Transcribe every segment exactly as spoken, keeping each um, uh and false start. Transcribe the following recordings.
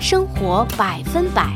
生活百分百。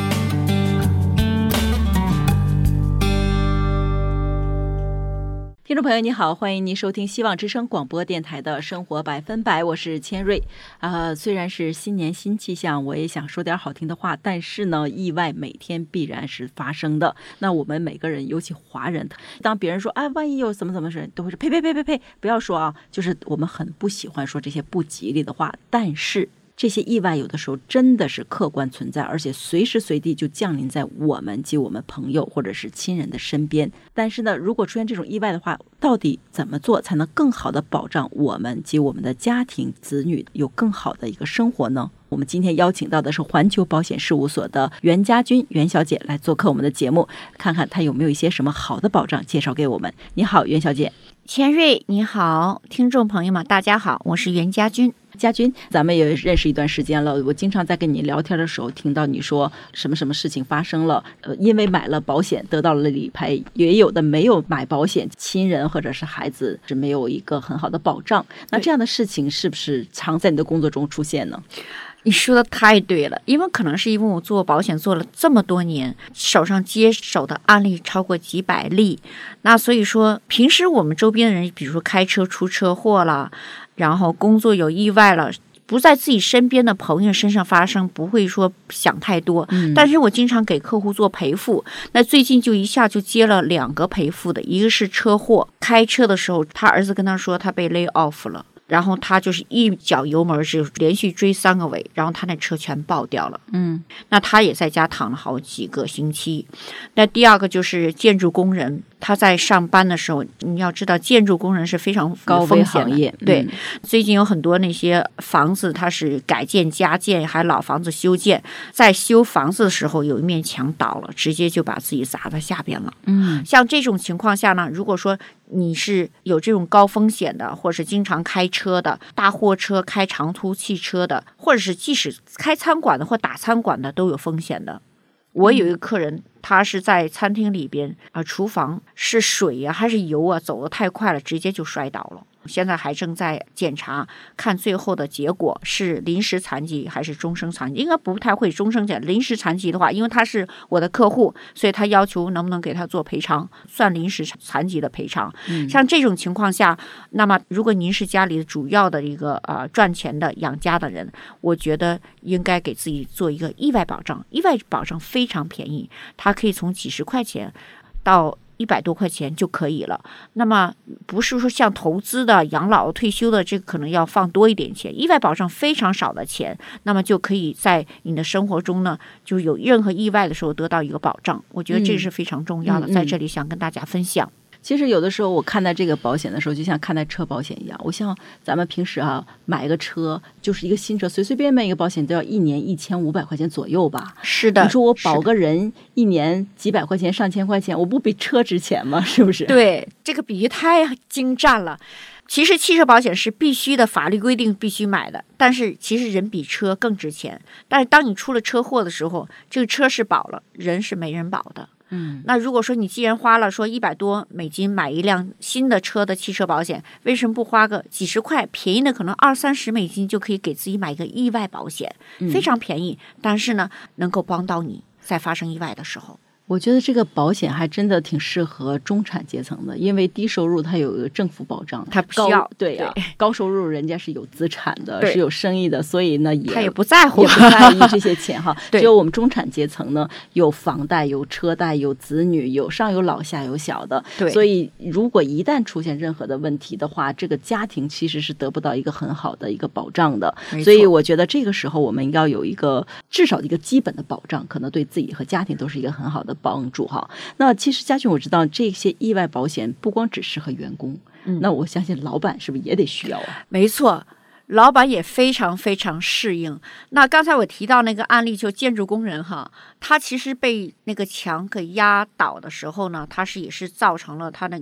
听众朋友你好，欢迎您收听希望之声广播电台的生活百分百，我是千瑞。呃，虽然是新年新气象，我也想说点好听的话，但是呢，意外每天必然是发生的。那我们每个人，尤其华人，当别人说哎，万一有怎么怎么事，都会说呸呸呸呸呸，不要说啊，就是我们很不喜欢说这些不吉利的话，但是这些意外有的时候真的是客观存在，而且随时随地就降临在我们及我们朋友或者是亲人的身边。但是呢，如果出现这种意外的话，到底怎么做才能更好的保障我们及我们的家庭子女有更好的一个生活呢？我们今天邀请到的是环球保险事务所的袁家军袁小姐来做客我们的节目，看看她有没有一些什么好的保障介绍给我们。你好，袁小姐。 千瑞你好，听众朋友们大家好，我是袁家军。 家军，咱们也认识一段时间了，我经常在跟你聊天的时候听到你说什么什么事情发生了，呃，因为买了保险得到了理赔，也有的没有买保险，亲人或者是孩子是没有一个很好的保障。那这样的事情是不是常在你的工作中出现呢？ 你说的太对了，因为可能是因为我做保险做了这么多年，手上接手的案例超过几百例，那所以说平时我们周边的人，比如说开车出车祸了，然后工作有意外了，不在自己身边的朋友身上发生，不会说想太多、嗯、但是我经常给客户做赔付，那最近就一下就接了两个赔付的，一个是车祸，开车的时候他儿子跟他说他被 lay off 了，然后他就是一脚油门就连续追三个尾，然后他那车全爆掉了。嗯，那他也在家躺了好几个星期。那第二个就是建筑工人，他在上班的时候，你要知道建筑工人是非常高危行业。 对、 嗯， 最近有很多那些房子，它是改建加建，还老房子修建，在修房子的时候有一面墙倒了，直接就把自己砸在下边了。嗯，像这种情况下呢，如果说你是有这种高风险的，或者是经常开车的，大货车、开长途汽车的，或者是即使开餐馆的或打餐馆的都有风险的。我有一个客人，他是在餐厅里边啊，厨房是水啊还是油啊，走得太快了，直接就摔倒了。现在还正在检查，看最后的结果是临时残疾还是终生残疾，应该不太会终生残疾。临时残疾的话，因为他是我的客户，所以他要求能不能给他做赔偿，算临时残疾的赔偿、嗯、像这种情况下，那么如果您是家里主要的一个呃赚钱的养家的人，我觉得应该给自己做一个意外保障。意外保障非常便宜，它可以从几十块钱到一百多块钱就可以了。那么不是说像投资的、养老、退休的，这个可能要放多一点钱。意外保障非常少的钱，那么就可以在你的生活中呢，就有任何意外的时候得到一个保障。我觉得这是非常重要的，嗯、在这里想跟大家分享。 其实有的时候我看待这个保险的时候，就像看待车保险一样。我像咱们平时啊买一个车，就是一个新车，随随便便一个保险都要一年一千五百块钱左右吧。 是的， 你说我保个人一年几百块钱、上千块钱，我不比车值钱吗？是不是？ 对，这个比喻太精湛了。其实汽车保险是必须的，法律规定必须买的，但是其实人比车更值钱。但是当你出了车祸的时候，这个车是保了，人是没人保的。嗯，那如果说你既然花了说一百多美金买一辆新的车的汽车保险，为什么不花个几十块，便宜的可能二三十美金就可以给自己买一个意外保险，非常便宜，但是呢，能够帮到你在发生意外的时候。 我觉得这个保险还真的挺适合中产阶层的，因为低收入它有一个政府保障， 它不需要。 对啊，对，高收入人家是有资产的，是有生意的，所以呢也他也不在乎， 也不在意这些钱哈。只有我们中产阶层呢，有房贷、有车贷、有子女，有上有老下有小的， 对， 所以如果一旦出现任何的问题的话，这个家庭其实是得不到一个很好的一个保障的。所以我觉得这个时候我们要有一个至少一个基本的保障，可能对自己和家庭都是一个很好的帮助哈。那其实家俊，我知道这些意外保险不光只适合员工，嗯，那我相信老板是不是也得需要啊？ 没错，老板也非常非常适应。那刚才我提到那个案例，就建筑工人哈，他其实被那个墙给压倒的时候呢，他是也是造成了他那个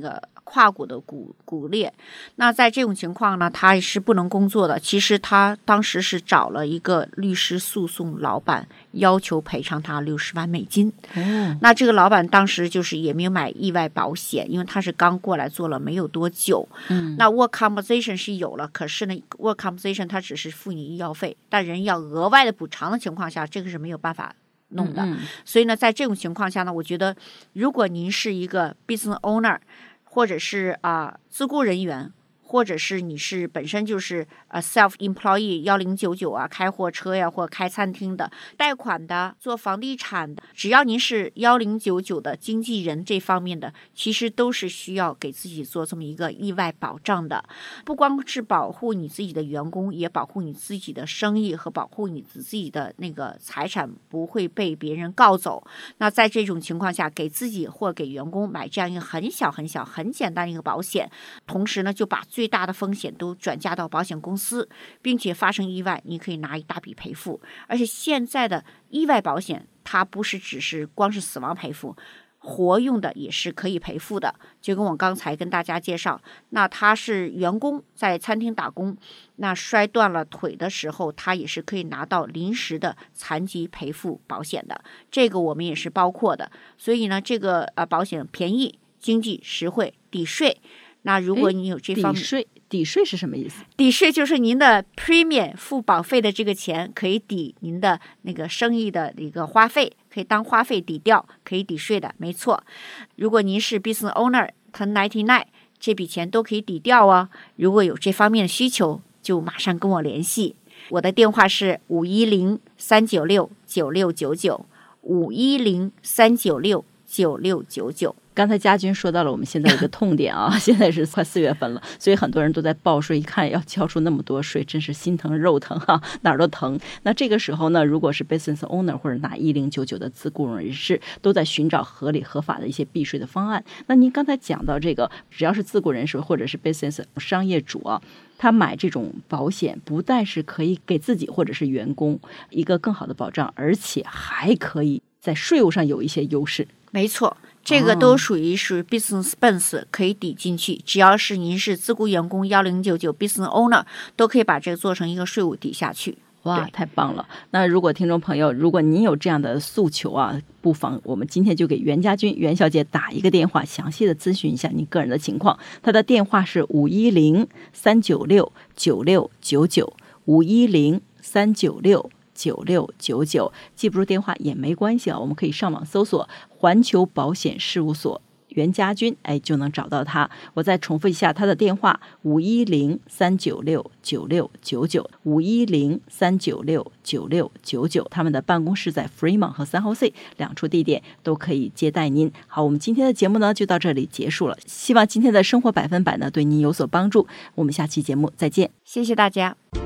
胯骨的骨骨裂。那在这种情况呢，他是不能工作的。其实他当时是找了一个律师诉讼老板，要求赔偿他六十万美金。 哦， 那这个老板当时就是也没有买意外保险，因为他是刚过来做了没有多久。 嗯， 那 work compensation 是有了，可是呢 work compensation 他只是付你医药费，但人要额外的补偿的情况下，这个是没有办法弄的。 嗯嗯， 所以呢，在这种情况下呢，我觉得如果您是一个 business owner， 或者是啊、呃、自雇人员，或者是你是本身就是呃 self employee 一零九九啊，开货车呀，或开餐厅的，贷款的，做房地产的，只要您是一零九九的经纪人这方面的，其实都是需要给自己做这么一个意外保障的。不光是保护你自己的员工，也保护你自己的生意和保护你自己的那个财产不会被别人告走。那在这种情况下，给自己或给员工买这样一个很小很小很简单的一个保险，同时呢就把最大的风险都转嫁到保险公司，并且发生意外你可以拿一大笔赔付。而且现在的意外保险它不是只是光是死亡赔付，活用的也是可以赔付的。就跟我刚才跟大家介绍，那他是员工在餐厅打工，那摔断了腿的时候，他也是可以拿到临时的残疾赔付保险的，这个我们也是包括的。所以呢，这个呃保险便宜、经济实惠、抵税。那如果你有这方面， 抵税，抵税是什么意思？ 抵税就是您的 premium 付保费的这个钱可以抵您的那个生意的一个花费，可以当花费抵掉，可以抵税的，没错。如果您是 business owner 十九，这笔钱都可以抵掉哦。如果有这方面的需求，就马上跟我联系。我的电话是五一零三九六九六九九，五一零三九六九六九九。 刚才家军说到了我们现在一个痛点啊，现在是快四月份了，所以很多人都在报税，一看要交出那么多税，真是心疼肉疼哈、啊，哪儿都疼。那这个时候呢，如果是 business owner 或者拿一零九九的自雇人士，都在寻找合理合法的一些避税的方案。那您刚才讲到这个，只要是自雇人士或者是 business 商业主啊，他买这种保险，不但是可以给自己或者是员工一个更好的保障，而且还可以在税务上有一些优势。 没错，这个都属于是 business expense 可以抵进去，只要是您是自雇员工一零九九 business owner 都可以把这个做成一个税务抵下去。 哇，太棒了！那如果听众朋友，如果您有这样的诉求啊，不妨我们今天就给袁家军袁小姐打一个电话，详细的咨询一下您个人的情况。她的电话是五一零三九六九六九九，五一零三九六九六九九，记不住电话也没关系啊，我们可以上网搜索环球保险事务所袁家军，哎，就能找到他。我再重复一下他的电话：五一零三九六九六九九，五一零三九六九六九九。他们的办公室在 Fremont 和三号 C 两处地点都可以接待您。好，我们今天的节目呢就到这里结束了。希望今天的生活百分百呢对您有所帮助。我们下期节目再见， 谢谢大家。